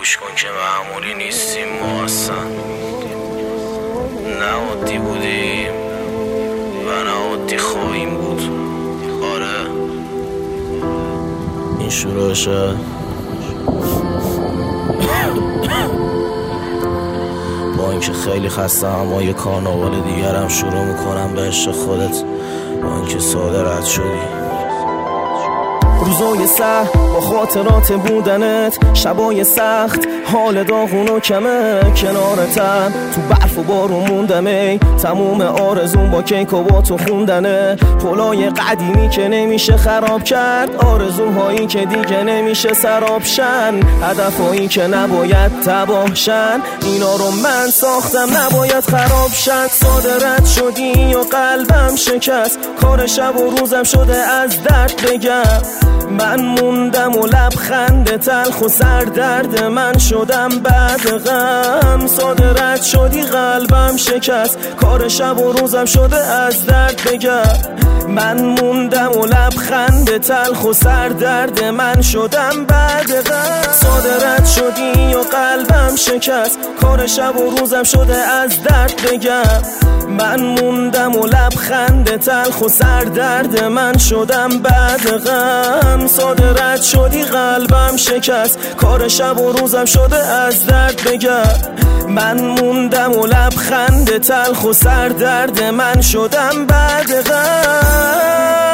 گوش کن که معمولی نیستیم ما اصلا، نه عادی بودیم و نه عادی خواهیم بود. آره این شروعشه. با اینکه خیلی خستم اما یه کارناوال دیگرم شروع میکنم به عشق خودت، با اینکه ساده رد شدی. روزای سخت با خاطرات بودنت، شبای سخت حال داغون و کمه، کنارتم تو برف و بارون موندم، ای تموم آرزون با کیک و با تو خوندنه، پلای قدیمی که نمیشه خراب کرد، آرزوهایی که دیگه نمیشه سراب شن، هدفهایی که نباید تباه شن، اینا رو من ساختم نباید خراب شن. ساده رد شدی و قلبم شکست، کار شب و روزم شده از درد بگم، من موندم و لبخند تلخ و سردرد من شدم بعد غم. ساده رد شدی قلبم شکست، کار شب و روزم شده از درد بگم، من موندم و لبخند تلخ و سردرد من شدم بعد غم. ساده رد شدی و قلبم شکست، کار شب و روزم شده از درد بگم، من موندم و لبخند تلخ و سردرد من شدم بعد غم. ساده رد شدی قلبم شکست، کار شب و روزم شده از درد بگم، من موندم و لبخند تلخ و سردرد من شدم بعد غم.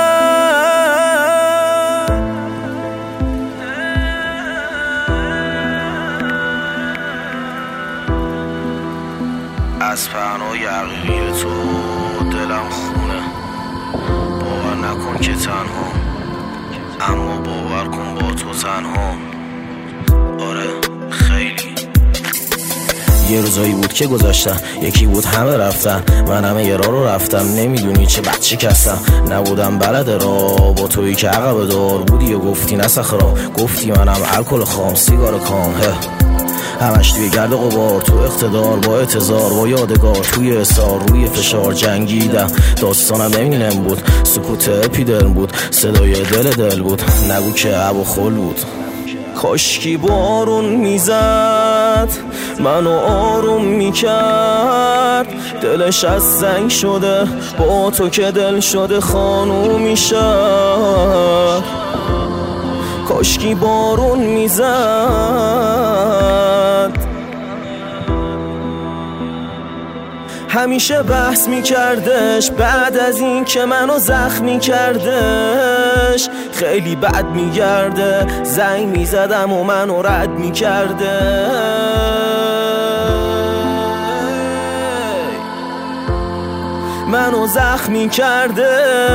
از پهنای عقیقی تو دلم خونه، باور نکن که تنها، اما باور کن با تو تنها. آره خیلی. یه روزایی بود که گذاشتم، یکی بود همه رفتن، من همه یه راه رو رفتم، نمیدونی چه بچه کستم، نبودم بلد راه با تویی که عقب دار بودی و گفتی نسخرا، گفتی منم الکل خام سیگار کام، همش توی گرد غبار، تو اقتدار با اعتذار با یادگار، توی اصرار روی فشار جنگیدم، داستانم نمینم بود، سکوت اپیدرم بود، صدای دل بود، نگو که عب و خل بود. کاشکی بارون میزد منو آروم میکرد، دلش از سنگ شده با تو که دل شده خانومی شد. کاشکی بارون میزد، همیشه بحث میکردش بعد از این که منو زخمی کردش، خیلی بد میگرده، زنگ میزدم و منو رد میکرده، منو زخمی کرده.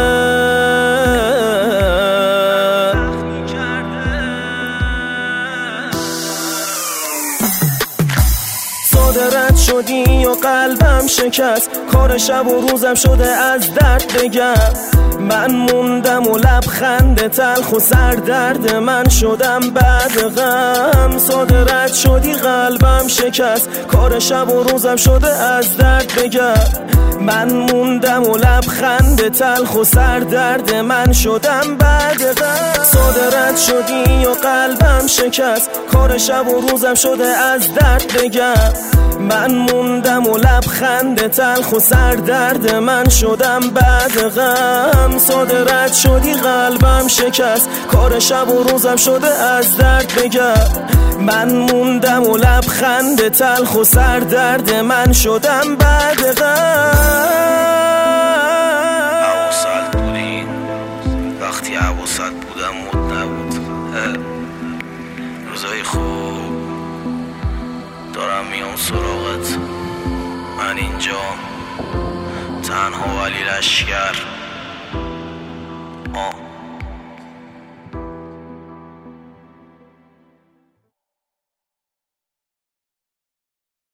رد شدی و قلبم شکست، کار شب و روزم شده از درد بگم، من موندم و لبخند تلخ و سردرد من شدم بعد غم. ساده رد شدی قلبم شکست، کار شب و روزم شده از درد بگم، من موندم و لبخند تلخ و سردرد من شدم بعد غم. ساده رد شدی و قلبم شکست، کار شب و روزم شده از درد بگم، من موندم و لبخند تلخ و سردرد من شدم بعد غم. ساده رد شدی قلبم شکست، کار شب و روزم شده از درد بگم، من موندم و لبخند تلخ و سردرد من شدم بعد غم. حواست بودی وقتی حواست بودم مد نبود، روزای خوب دارم میام سراغت، من اینجا تنها ولی لشکر.